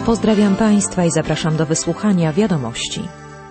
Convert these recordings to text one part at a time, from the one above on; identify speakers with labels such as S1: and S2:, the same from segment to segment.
S1: Pozdrawiam Państwa i zapraszam do wysłuchania wiadomości.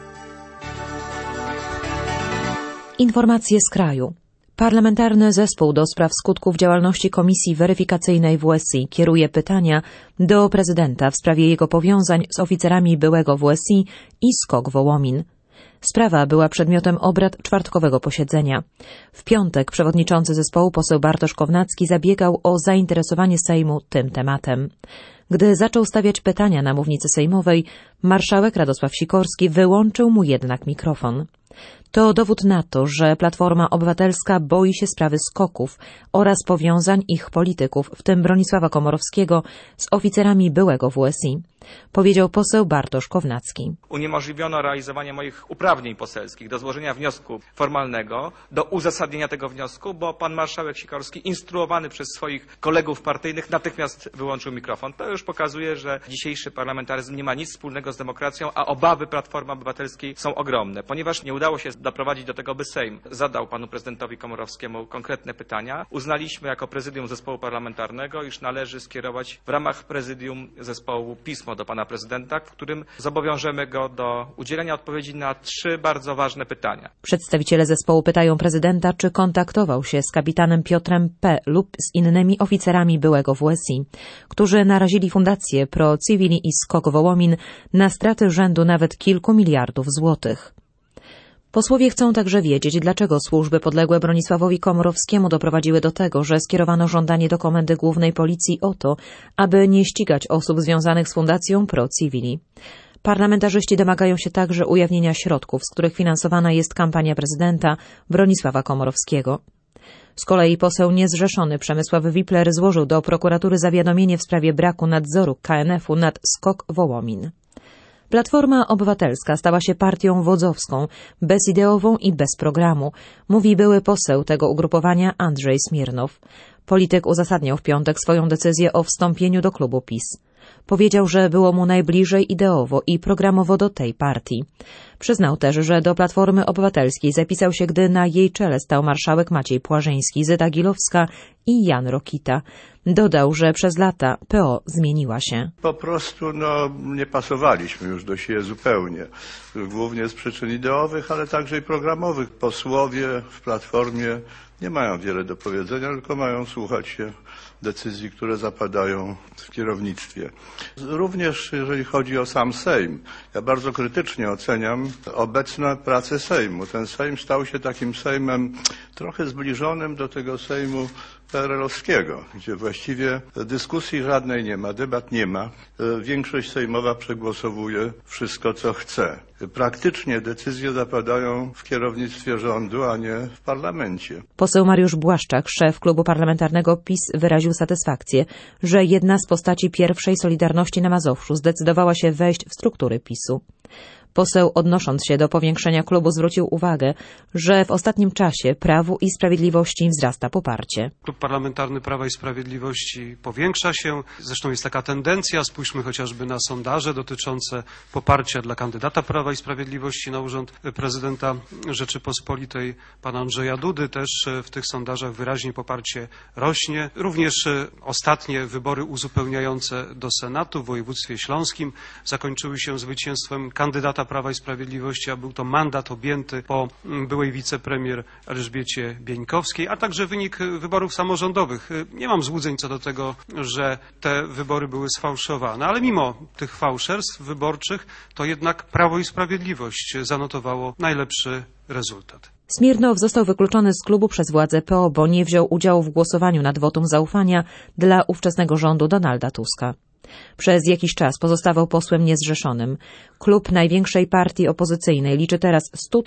S1: Informacje z kraju. Parlamentarny Zespół do spraw skutków działalności Komisji Weryfikacyjnej WSI kieruje pytania do prezydenta w sprawie jego powiązań z oficerami byłego WSI i SKOK Wołomin. Sprawa była przedmiotem obrad czwartkowego posiedzenia. W piątek przewodniczący zespołu poseł Bartosz Kownacki zabiegał o zainteresowanie Sejmu tym tematem. Gdy zaczął stawiać pytania na mównicy sejmowej, marszałek Radosław Sikorski wyłączył mu jednak mikrofon. To dowód na to, że Platforma Obywatelska boi się sprawy SKOK-ów oraz powiązań ich polityków, w tym Bronisława Komorowskiego, z oficerami byłego WSI, powiedział poseł Bartosz Kownacki.
S2: Uniemożliwiono realizowanie moich uprawnień poselskich do złożenia wniosku formalnego, do uzasadnienia tego wniosku, bo pan marszałek Sikorski, instruowany przez swoich kolegów partyjnych, natychmiast wyłączył mikrofon. To już pokazuje, że dzisiejszy parlamentaryzm nie ma nic wspólnego z demokracją, a obawy Platformy Obywatelskiej są ogromne. Ponieważ nie udało się doprowadzić do tego, by Sejm zadał panu prezydentowi Komorowskiemu konkretne pytania, uznaliśmy jako prezydium zespołu parlamentarnego, iż należy skierować w ramach prezydium zespołu pismo do pana prezydenta, w którym zobowiążemy go do udzielenia odpowiedzi na 3 bardzo ważne pytania.
S1: Przedstawiciele zespołu pytają prezydenta, czy kontaktował się z kapitanem Piotrem P. lub z innymi oficerami byłego WSI, którzy narazili Fundację Pro Civili i SKOK Wołomin na straty rzędu nawet kilku miliardów złotych. Posłowie chcą także wiedzieć, dlaczego służby podległe Bronisławowi Komorowskiemu doprowadziły do tego, że skierowano żądanie do Komendy Głównej Policji o to, aby nie ścigać osób związanych z Fundacją Pro Civili. Parlamentarzyści domagają się także ujawnienia środków, z których finansowana jest kampania prezydenta Bronisława Komorowskiego. Z kolei poseł niezrzeszony Przemysław Wipler złożył do prokuratury zawiadomienie w sprawie braku nadzoru KNF-u nad SKOK Wołomin. Platforma Obywatelska stała się partią wodzowską, bezideową i bez programu, mówi były poseł tego ugrupowania Andrzej Smirnow. Polityk uzasadniał w piątek swoją decyzję o wstąpieniu do klubu PiS. Powiedział, że było mu najbliżej ideowo i programowo do tej partii. Przyznał też, że do Platformy Obywatelskiej zapisał się, gdy na jej czele stał marszałek Maciej Płażyński, Zyta Gilowska i Jan Rokita. Dodał, że przez lata PO zmieniła się.
S3: Po prostu nie pasowaliśmy już do siebie zupełnie. Głównie z przyczyn ideowych, ale także i programowych. Posłowie w Platformie nie mają wiele do powiedzenia, tylko mają słuchać się decyzji, które zapadają w kierownictwie. Również jeżeli chodzi o sam Sejm, ja bardzo krytycznie oceniam obecne prace Sejmu. Ten Sejm stał się takim Sejmem trochę zbliżonym do tego Sejmu PRL-owskiego, gdzie właściwie dyskusji żadnej nie ma, debat nie ma. Większość sejmowa przegłosowuje wszystko, co chce. Praktycznie decyzje zapadają w kierownictwie rządu, a nie w parlamencie.
S1: Poseł Mariusz Błaszczak, szef klubu parlamentarnego PiS, wyraził satysfakcję, że jedna z postaci pierwszej Solidarności na Mazowszu zdecydowała się wejść w struktury PiS-u. Poseł, odnosząc się do powiększenia klubu, zwrócił uwagę, że w ostatnim czasie Prawu i Sprawiedliwości wzrasta poparcie.
S4: Klub Parlamentarny Prawa i Sprawiedliwości powiększa się. Zresztą jest taka tendencja. Spójrzmy chociażby na sondaże dotyczące poparcia dla kandydata Prawa i Sprawiedliwości na urząd prezydenta Rzeczypospolitej, pana Andrzeja Dudy. Też w tych sondażach wyraźnie poparcie rośnie. Również ostatnie wybory uzupełniające do Senatu w województwie śląskim zakończyły się zwycięstwem kandydata Prawa i Sprawiedliwości, a był to mandat objęty po byłej wicepremier Elżbiecie Bieńkowskiej, a także wynik wyborów samorządowych. Nie mam złudzeń co do tego, że te wybory były sfałszowane, ale mimo tych fałszerstw wyborczych to jednak Prawo i Sprawiedliwość zanotowało najlepszy rezultat.
S1: Smirnow został wykluczony z klubu przez władze PO, bo nie wziął udziału w głosowaniu nad wotum zaufania dla ówczesnego rządu Donalda Tuska. Przez jakiś czas pozostawał posłem niezrzeszonym. Klub największej partii opozycyjnej liczy teraz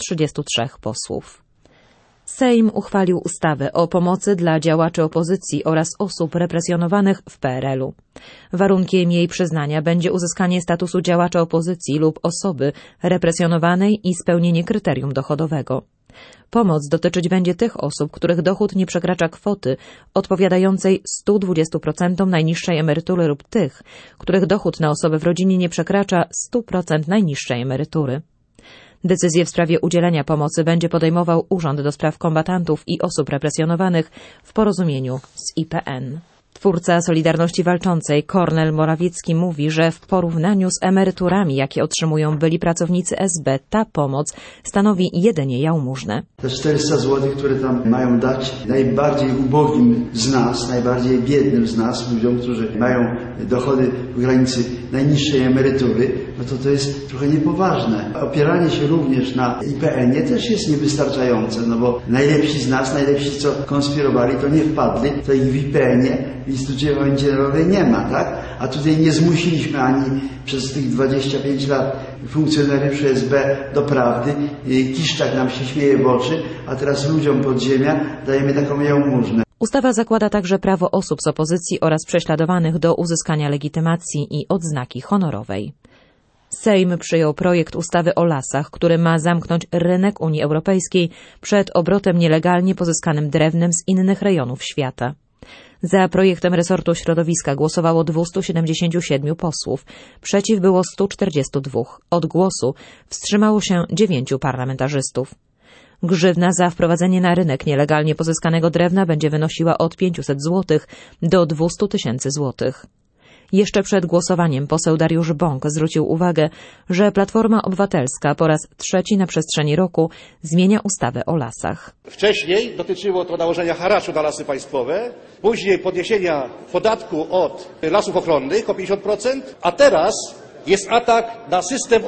S1: 133 posłów. Sejm uchwalił ustawę o pomocy dla działaczy opozycji oraz osób represjonowanych w PRL-u. Warunkiem jej przyznania będzie uzyskanie statusu działacza opozycji lub osoby represjonowanej i spełnienie kryterium dochodowego. Pomoc dotyczyć będzie tych osób, których dochód nie przekracza kwoty odpowiadającej 120% najniższej emerytury lub tych, których dochód na osobę w rodzinie nie przekracza 100% najniższej emerytury. Decyzję w sprawie udzielenia pomocy będzie podejmował Urząd do Spraw Kombatantów i Osób Represjonowanych w porozumieniu z IPN. Twórca Solidarności Walczącej Kornel Morawiecki mówi, że w porównaniu z emeryturami, jakie otrzymują byli pracownicy SB, ta pomoc stanowi jedynie jałmużnę.
S5: Te 400 zł, które tam mają dać najbardziej ubogim z nas, najbardziej biednym z nas, ludziom, którzy mają dochody w granicy najniższej emerytury, no to jest trochę niepoważne. Opieranie się również na IPN-ie też jest niewystarczające, no bo najlepsi z nas, najlepsi co konspirowali, to nie wpadli, to ich w IPN-ie, w Instytucie Pamięci Narodowej nie ma, tak? A tutaj nie zmusiliśmy ani przez tych 25 lat funkcjonariuszy SB do prawdy. Kiszczak nam się śmieje w oczy, a teraz ludziom podziemia dajemy taką jałmużnę.
S1: Ustawa zakłada także prawo osób z opozycji oraz prześladowanych do uzyskania legitymacji i odznaki honorowej. Sejm przyjął projekt ustawy o lasach, który ma zamknąć rynek Unii Europejskiej przed obrotem nielegalnie pozyskanym drewnem z innych rejonów świata. Za projektem resortu środowiska głosowało 277 posłów, przeciw było 142. Od głosu wstrzymało się 9 parlamentarzystów. Grzywna za wprowadzenie na rynek nielegalnie pozyskanego drewna będzie wynosiła od 500 zł do 200 000 złotych. Jeszcze przed głosowaniem poseł Dariusz Bąk zwrócił uwagę, że Platforma Obywatelska po raz trzeci na przestrzeni roku zmienia ustawę o lasach.
S6: Wcześniej dotyczyło to nałożenia haraczu na lasy państwowe, później podniesienia podatku od lasów ochronnych o 50%, a teraz jest atak na system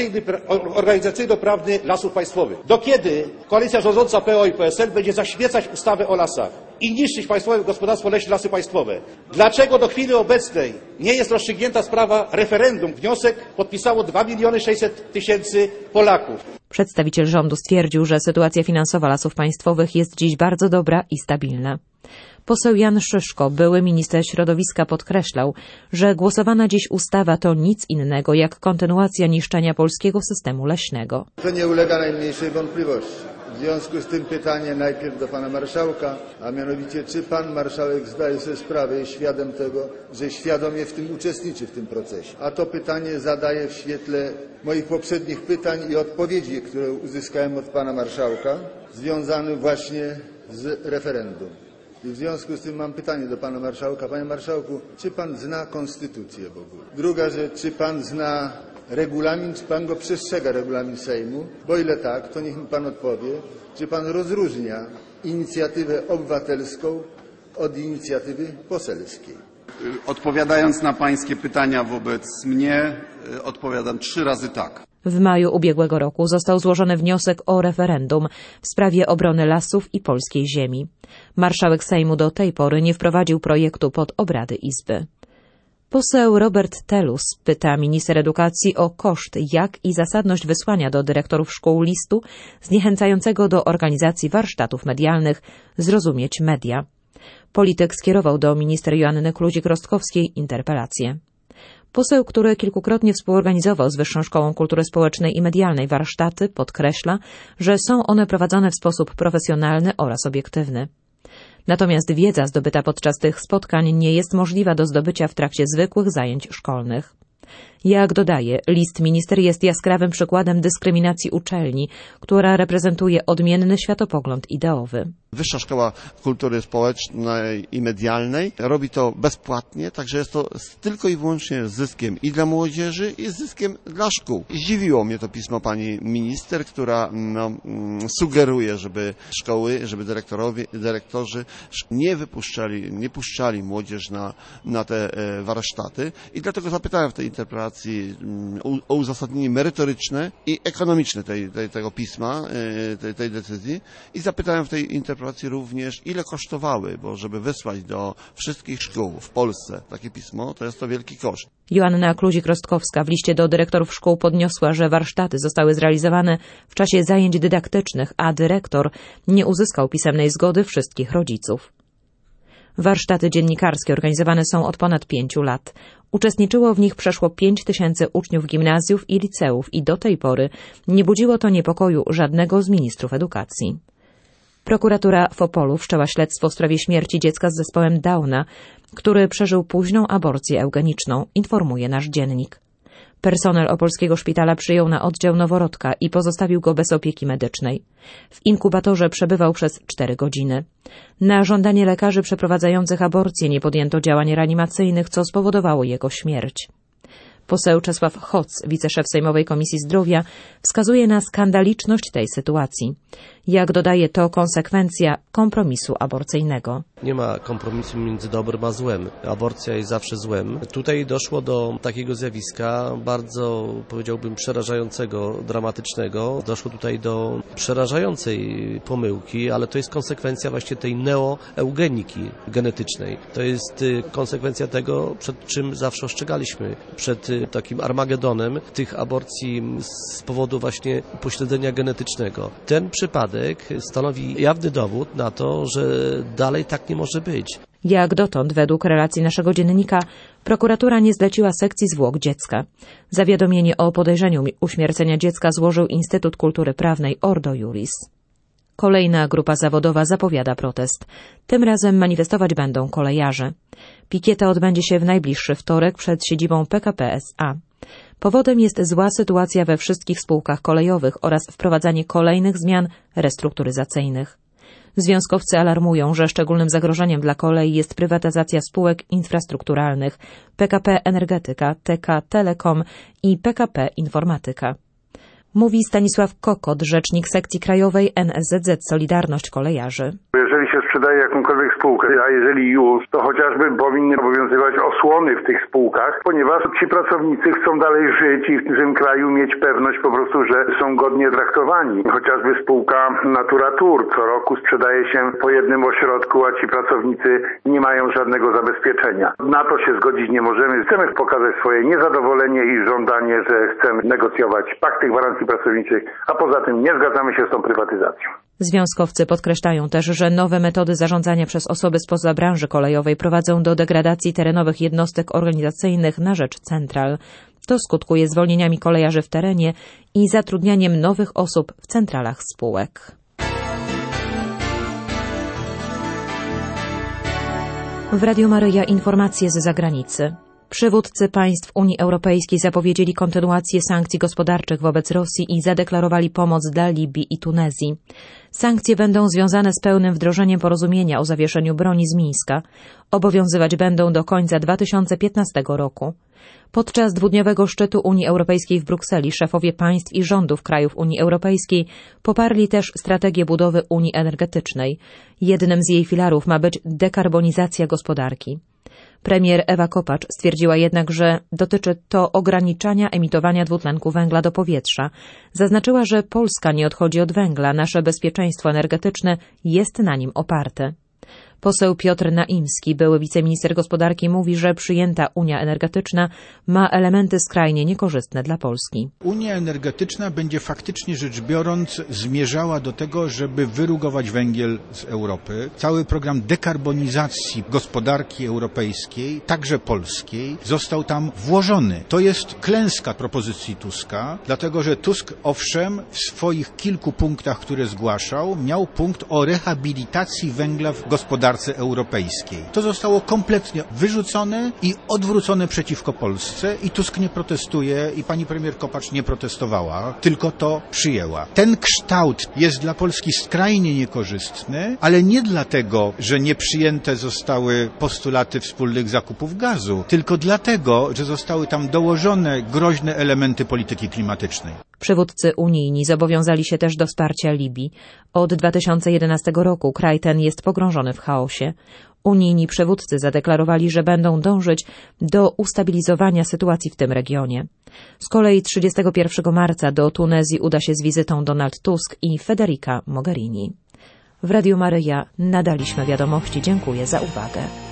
S6: organizacyjno-prawny lasów państwowych. Do kiedy koalicja rządząca PO i PSL będzie zaśmiecać ustawę o lasach i niszczyć Państwowe Gospodarstwo Leśne Lasy Państwowe? Dlaczego do chwili obecnej nie jest rozstrzygnięta sprawa referendum? Wniosek podpisało 2 600 000 Polaków.
S1: Przedstawiciel rządu stwierdził, że sytuacja finansowa Lasów Państwowych jest dziś bardzo dobra i stabilna. Poseł Jan Szyszko, były minister środowiska, podkreślał, że głosowana dziś ustawa to nic innego jak kontynuacja niszczenia polskiego systemu leśnego.
S7: To nie ulega najmniejszej wątpliwości. W związku z tym pytanie najpierw do pana marszałka, a mianowicie czy pan marszałek zdaje sobie sprawę, jest świadom tego, że świadomie w tym uczestniczy w tym procesie. A to pytanie zadaję w świetle moich poprzednich pytań i odpowiedzi, które uzyskałem od pana marszałka, związanych właśnie z referendum. I w związku z tym mam pytanie do pana marszałka. Panie marszałku, czy pan zna konstytucję w ogóle? Druga rzecz, czy pan zna regulamin, czy pan go przestrzega, regulamin Sejmu? Bo ile tak, to niech mi pan odpowie. Czy pan rozróżnia inicjatywę obywatelską od inicjatywy poselskiej?
S8: Odpowiadając na pańskie pytania wobec mnie, odpowiadam 3 razy tak.
S1: W maju ubiegłego roku został złożony wniosek o referendum w sprawie obrony lasów i polskiej ziemi. Marszałek Sejmu do tej pory nie wprowadził projektu pod obrady Izby. Poseł Robert Telus pyta minister edukacji o koszt, jak i zasadność wysłania do dyrektorów szkół listu zniechęcającego do organizacji warsztatów medialnych Zrozumieć Media. Polityk skierował do minister Joanny Kluzik-Rostkowskiej interpelację. Poseł, który kilkukrotnie współorganizował z Wyższą Szkołą Kultury Społecznej i Medialnej warsztaty, podkreśla, że są one prowadzone w sposób profesjonalny oraz obiektywny. Natomiast wiedza zdobyta podczas tych spotkań nie jest możliwa do zdobycia w trakcie zwykłych zajęć szkolnych. Jak dodaje, list minister jest jaskrawym przykładem dyskryminacji uczelni, która reprezentuje odmienny światopogląd ideowy.
S9: Wyższa Szkoła Kultury Społecznej i Medialnej robi to bezpłatnie, także jest to tylko i wyłącznie zyskiem i dla młodzieży, i zyskiem dla szkół. Zdziwiło mnie to pismo pani minister, która sugeruje, żeby szkoły, żeby dyrektorzy nie puszczali młodzież na te warsztaty i dlatego zapytałem w tej interpelacji o uzasadnienie merytoryczne i ekonomiczne tego pisma, tej decyzji i zapytałem w tej interpelacji również, ile kosztowały, bo żeby wysłać do wszystkich szkół w Polsce takie pismo, to jest to wielki koszt.
S1: Joanna Kluzik-Rostkowska w liście do dyrektorów szkół podniosła, że warsztaty zostały zrealizowane w czasie zajęć dydaktycznych, a dyrektor nie uzyskał pisemnej zgody wszystkich rodziców. Warsztaty dziennikarskie organizowane są od ponad 5 lat. Uczestniczyło w nich przeszło 5 000 uczniów gimnazjów i liceów i do tej pory nie budziło to niepokoju żadnego z ministrów edukacji. Prokuratura w Opolu wszczęła śledztwo w sprawie śmierci dziecka z zespołem Downa, który przeżył późną aborcję eugeniczną, informuje nasz dziennik. Personel opolskiego szpitala przyjął na oddział noworodka i pozostawił go bez opieki medycznej. W inkubatorze przebywał przez 4 godziny. Na żądanie lekarzy przeprowadzających aborcję nie podjęto działań reanimacyjnych, co spowodowało jego śmierć. Poseł Czesław Hoc, wiceszef Sejmowej Komisji Zdrowia, wskazuje na skandaliczność tej sytuacji. Jak dodaje, to konsekwencja kompromisu aborcyjnego.
S10: Nie ma kompromisu między dobrem a złem. Aborcja jest zawsze złem. Tutaj doszło do takiego zjawiska bardzo, powiedziałbym, przerażającego, dramatycznego. Doszło tutaj do przerażającej pomyłki, ale to jest konsekwencja właśnie tej neoeugeniki genetycznej. To jest konsekwencja tego, przed czym zawsze ostrzegaliśmy. Przed takim armagedonem tych aborcji z powodu właśnie upośledzenia genetycznego. Ten przypadek stanowi jawny dowód na to, że dalej tak nie może być.
S1: Jak dotąd, według relacji naszego dziennika, prokuratura nie zleciła sekcji zwłok dziecka. Zawiadomienie o podejrzeniu uśmiercenia dziecka złożył Instytut Kultury Prawnej Ordo Iuris. Kolejna grupa zawodowa zapowiada protest. Tym razem manifestować będą kolejarze. Pikieta odbędzie się w najbliższy wtorek przed siedzibą PKP SA. Powodem jest zła sytuacja we wszystkich spółkach kolejowych oraz wprowadzanie kolejnych zmian restrukturyzacyjnych. Związkowcy alarmują, że szczególnym zagrożeniem dla kolei jest prywatyzacja spółek infrastrukturalnych PKP Energetyka, TK Telekom i PKP Informatyka. Mówi Stanisław Kokot, rzecznik sekcji krajowej NSZZ Solidarność Kolejarzy.
S11: Jeżeli się sprzedaje jakąkolwiek spółkę, a jeżeli już, to chociażby powinny obowiązywać osłony w tych spółkach, ponieważ ci pracownicy chcą dalej żyć i w tym kraju mieć pewność po prostu, że są godnie traktowani. Chociażby spółka Natura Tour co roku sprzedaje się po jednym ośrodku, a ci pracownicy nie mają żadnego zabezpieczenia. Na to się zgodzić nie możemy. Chcemy pokazać swoje niezadowolenie i żądanie, że chcemy negocjować pakt tych gwarancji pracowniczych, a poza tym nie zgadzamy się z tą prywatyzacją.
S1: Związkowcy podkreślają też, że nowe metody zarządzania przez osoby spoza branży kolejowej prowadzą do degradacji terenowych jednostek organizacyjnych na rzecz central. To skutkuje zwolnieniami kolejarzy w terenie i zatrudnianiem nowych osób w centralach spółek. W Radiu Maryja informacje z zagranicy. Przywódcy państw Unii Europejskiej zapowiedzieli kontynuację sankcji gospodarczych wobec Rosji i zadeklarowali pomoc dla Libii i Tunezji. Sankcje będą związane z pełnym wdrożeniem porozumienia o zawieszeniu broni z Mińska. Obowiązywać będą do końca 2015 roku. Podczas dwudniowego szczytu Unii Europejskiej w Brukseli szefowie państw i rządów krajów Unii Europejskiej poparli też strategię budowy Unii Energetycznej. Jednym z jej filarów ma być dekarbonizacja gospodarki. Premier Ewa Kopacz stwierdziła jednak, że dotyczy to ograniczania emitowania dwutlenku węgla do powietrza. Zaznaczyła, że Polska nie odchodzi od węgla, nasze bezpieczeństwo energetyczne jest na nim oparte. Poseł Piotr Naimski, były wiceminister gospodarki, mówi, że przyjęta Unia Energetyczna ma elementy skrajnie niekorzystne dla Polski.
S12: Unia Energetyczna będzie faktycznie rzecz biorąc zmierzała do tego, żeby wyrugować węgiel z Europy. Cały program dekarbonizacji gospodarki europejskiej, także polskiej, został tam włożony. To jest klęska propozycji Tuska, dlatego że Tusk, owszem, w swoich kilku punktach, które zgłaszał, miał punkt o rehabilitacji węgla w gospodarce europejskiej. To zostało kompletnie wyrzucone i odwrócone przeciwko Polsce i Tusk nie protestuje i pani premier Kopacz nie protestowała, tylko to przyjęła. Ten kształt jest dla Polski skrajnie niekorzystny, ale nie dlatego, że nie przyjęte zostały postulaty wspólnych zakupów gazu, tylko dlatego, że zostały tam dołożone groźne elementy polityki klimatycznej.
S1: Przywódcy unijni zobowiązali się też do wsparcia Libii. Od 2011 roku kraj ten jest pogrążony w chaosie. Unijni przywódcy zadeklarowali, że będą dążyć do ustabilizowania sytuacji w tym regionie. Z kolei 31 marca do Tunezji uda się z wizytą Donald Tusk i Federica Mogherini. W Radiu Maryja nadaliśmy wiadomości. Dziękuję za uwagę.